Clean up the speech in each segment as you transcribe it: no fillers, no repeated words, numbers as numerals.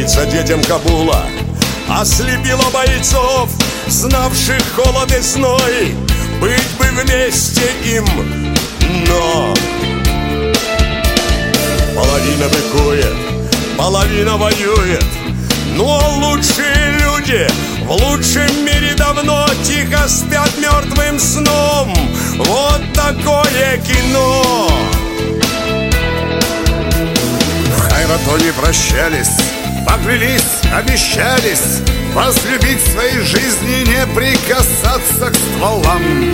Снится детям Кабула, ослепила бойцов, знавших холод и зной. Быть бы вместе им, но половина быкует, половина воюет. Но лучшие люди в лучшем мире давно тихо спят мертвым сном. Вот такое кино. В Хайратоне прощались, поклялись, обещались возлюбить в своей жизни, не прикасаться к стволам.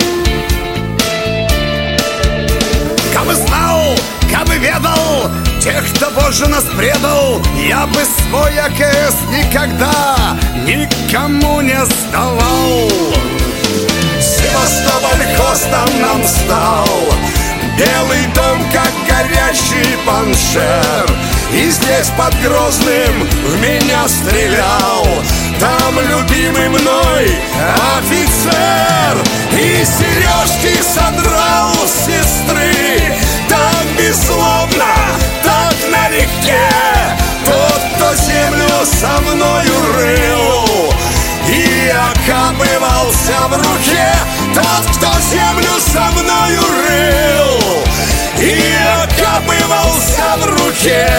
Кабы знал, кабы ведал тех, кто позже нас предал, я бы свой АКС никогда никому не сдавал. Севастополь хостом нам стал, Белый дом, как горящий паншер. И здесь под Грозным в меня стрелял там любимый мной офицер. И сережки содрал с сестры так беззлобно, так налегке. Тот, кто землю со мною рыл и окапывался в руке. Тот, кто землю со мною рыл и окапывался в руке.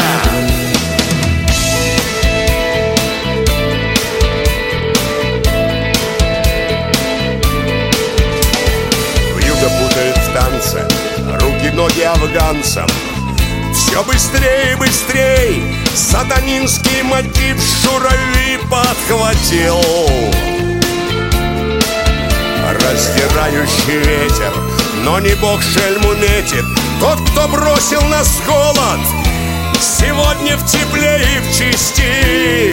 Вьюга путает в танце руки-ноги афганцам. Все быстрее и быстрее сатанинский мотив Шурави подхватил. Раздирающий ветер, но не бог шельму метит. Тот, кто бросил нас в холод, сегодня в тепле и в чести.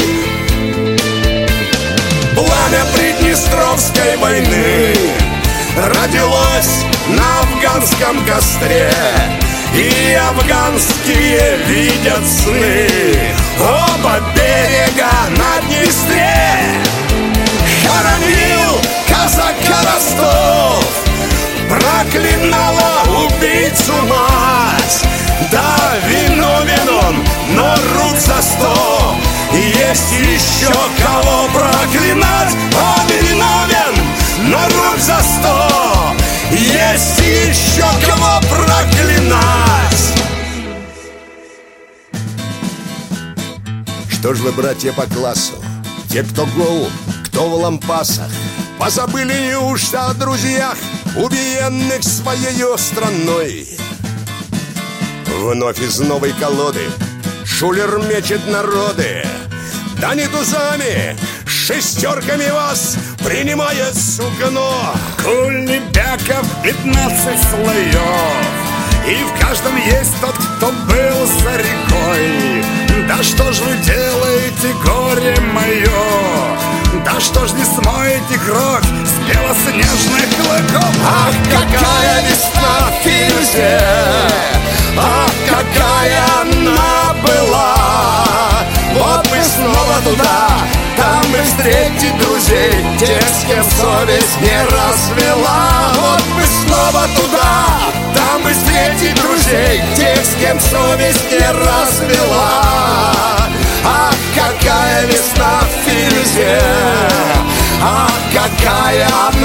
Пламя Приднестровской войны родилось на афганском костре, и афганские видят сны оба берега на Днестре. Хоронил казака Ростов, проклинала убийцу мать. Да, виновен он, но рук за 100. Есть еще кого проклинать. Он виновен, но рук за 100. Есть еще кого проклинать. Что ж вы, братья по классу, те, кто гол, кто в лампасах, позабыли неужто о друзьях, убиенных своей страной? Вновь из новой колоды шулер мечет народы. Да не тузами, шестерками вас принимает сукно. Кулебяков 15 слоев, и в каждом есть тот, кто был за рекой. Да что ж вы делаете, горе мое? Да что ж не смоете кровь с белоснежных клыков? Ах, какая весна в Фирзе! Ах, какая она была! Вот бы снова туда, там бы встретить друзей, тех, с кем совесть не развела. Вот бы снова туда, там бы встретить друзей, тех, с кем совесть не развела. Ах, какая весна в Фирзе! Ах, какая